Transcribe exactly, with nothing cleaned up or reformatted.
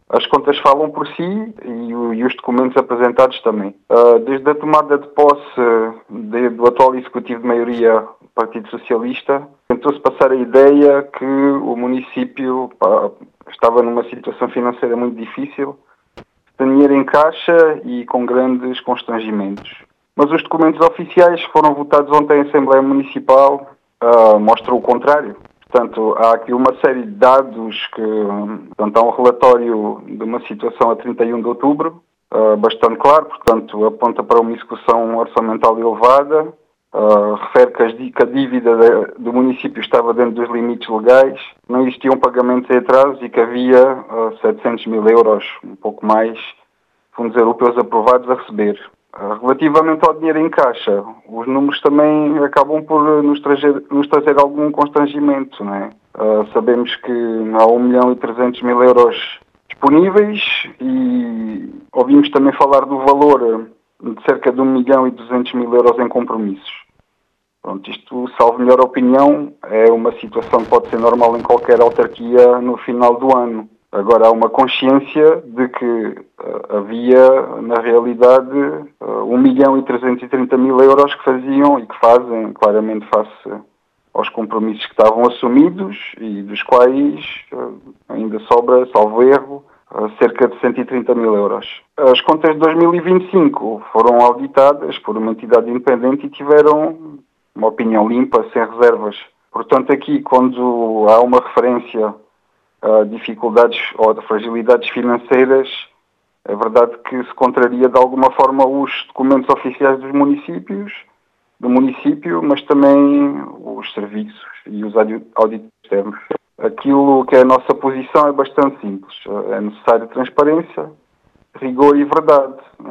As contas falam por si e, o, e os documentos apresentados também. Uh, desde a tomada de posse de, do atual Executivo de maioria do Partido Socialista, tentou-se passar a ideia que o município pá, estava numa situação financeira muito difícil, sem dinheiro em caixa e com grandes constrangimentos. Mas os documentos oficiais que foram votados ontem em Assembleia Municipal uh, mostram o contrário. Portanto, há aqui uma série de dados que, portanto, há um relatório de uma situação a trinta e um de outubro, uh, bastante claro, portanto, aponta para uma execução orçamental elevada, uh, refere que, as, que a dívida de, do município estava dentro dos limites legais, não existiam pagamentos em atraso e que havia uh, setecentos mil euros, um pouco mais, fundos europeus aprovados a receber. Relativamente ao dinheiro em caixa, os números também acabam por nos trazer, nos trazer algum constrangimento, não é? Uh, sabemos que há um milhão e trezentos mil euros disponíveis e ouvimos também falar do valor de cerca de um milhão e duzentos mil euros em compromissos. Pronto, isto, salvo melhor opinião, é uma situação que pode ser normal em qualquer autarquia no final do ano. Agora, há uma consciência de que uh, havia, na realidade, uh, um milhão e trezentos e trinta mil euros que faziam e que fazem, claramente, face aos compromissos que estavam assumidos e dos quais uh, ainda sobra, salvo erro, uh, cerca de cento e trinta mil euros. As contas de dois mil e vinte e cinco foram auditadas por uma entidade independente e tiveram uma opinião limpa, sem reservas. Portanto, aqui, quando há uma referência Uh, dificuldades ou de fragilidades financeiras, é verdade que se contraria de alguma forma os documentos oficiais dos municípios, do município, mas também os serviços e os auditos externos. Aquilo que é a nossa posição é bastante simples. É necessário transparência, rigor e verdade.